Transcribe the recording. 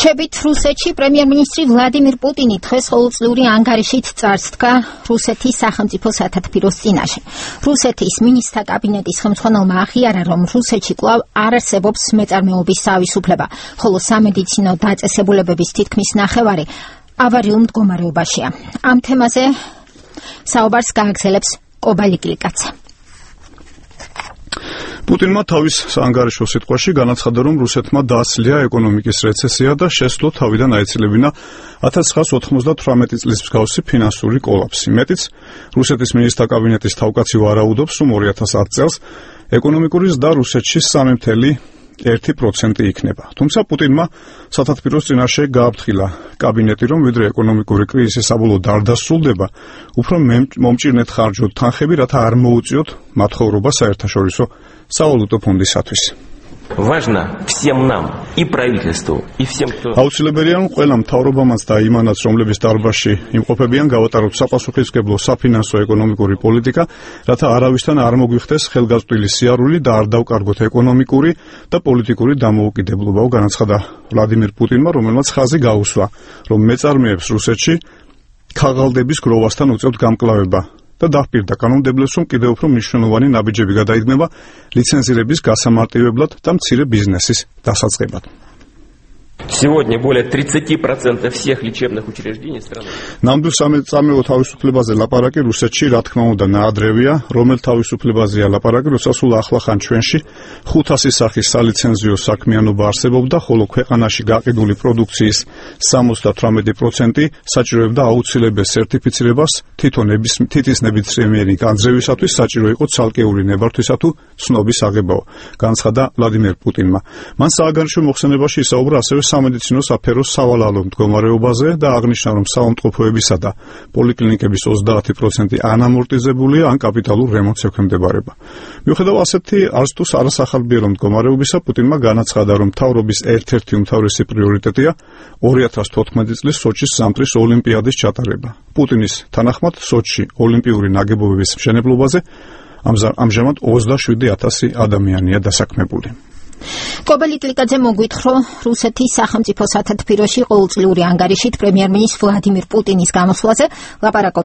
რჩებით რუსეთში პრემიერ-მინისტრი ვლადიმირ პუტინი დღეს ყოველწლიური ანგარიშით წარსდგა რუსეთის სახელმწიფო სათათბიროს წინაშე. რუსეთის მინისტრთა კაბინეტის ხელმძღვანელმა აღიარა, რომ რუსეთში კვლავ არ არსებობს მეწარმეობის თავისუფლება, ხოლო სამედიცინო დაწესებულებების თითქმის ნახევარი ავარიულ მდგომარეობაშია. ამ თემაზე საუბარს გააგრძელებს კობალიკლიკაცა. პუტინმა თავის საანგარიშო სიტყვაში განაცხადა, რომ რუსეთმა დაასლია ეკონომიკის რეცესია და შესძლო თავიდან აეცილებინა 1998 წლის მსგავსი ფინანსური კოლაფსი. მეტიც, რუსეთის მინისტრთა კაბინეტის თავკაცი ვარაუდობს, რომ 2010 წელს ეკონომიკური ზრდა რუსეთში 3.1% იქნება. თუმცა პუტინმა სათათბიროს წინაშე გააფრთხილა კაბინეტი, რომ ვიდრე ეკონომიკური კრიზისი საბოლოოდ არ დასრულდება, უფრო მომჭირნეთ ხარჯოთ თანხები, რათა არ მოუწიოთ მათხოვრობა საერთაშორისო სავალუტო ფონდისათვის. Важно всем нам, и правительству, и всем, кто... აუცილებელია, რომ ყველა მთავრობამაც და იმანაც, რომლებიც დარბაზში იმყოფებიან, გავატაროთ საპასუხისმგებლო საფინანსო ეკონომიკური პოლიტიკა, რათა არავისთან არ მოგვიხდეს ხელგაზრდილი სიარული და არ დავკარგოთ ეკონომიკური და პოლიტიკური დამოუკიდებლობა, განაცხადა ვლადიმირ პუტინმა, რომელმაც ხაზი გაუსვა, რომ მეწარმეებს რუსეთში ქაღალდების გროვასთან უწევთ გამკლავება. და დაჰპირდა კანონმდებლებს, რომ კიდევ უფრო მნიშვნელოვანი ნაბიჯები გადაიგდება ლიცენზირების გასამარტივებლად და მცირე ბიზნესის დასაწყებად. Сегодня более 30% всех лечебных учреждений страны. ნამდვილ სამეწარმეო თავისუფლებაზე ლაპარაკი რუსეთში, რა თქმა უნდა, ნაადრევია, რომელ თავისუფლებაზეა ლაპარაკი, როცა სულ ახლახან ჩვენში 500 სახის სალიცენზიო საქმიანობა არსებობდა, ხოლო ქვეყანაში გაყიდული პროდუქციის 78% საჭიროებდა აუცილებელ სერტიფიცირებას თითის ნებისმიერი განძრევისათვის საჭირო იყო ცალკეული ნებართვისა თუ ცნობის აღებაო, განაცხადა ვლადიმირ პუტინმა. მან სააგარიშო მოხსენებაში ისაუბრა ასევე სამედიცინო საფეროს სავალალო მდგომარეობაზე და აღნიშნა, რომ საავადმყოფოებისა და პოლიკლინიკების 30% ანამორტიზებულია ან კაპიტალურ რემონტს ექვემდებარება. მიუხედავ ასეთი არც თუ არასახალბიელო მდგომარეობისა, პუტინმა განაცხადა, რომ მთავრობის ერთ-ერთი უმთავრესი პრიორიტეტია 2014 წლის სოჩის ზამთრის ოლიმპიადის ჩატარება. პუტინის თანახმად, სოჩში ოლიმპიური ნაგებობების მშენებლობაზე ამჟამად 27,000 ადამიანია დასაქმებული. კობალიკლიკაძე მოგვითხრო რუსეთის სახელმწიფო სათათბიროში ყოველწლიური ანგარიშით პრემიერ-მინისტრ ვლადიმირ პუტინის გამოსვლაზე ლაპარაკობს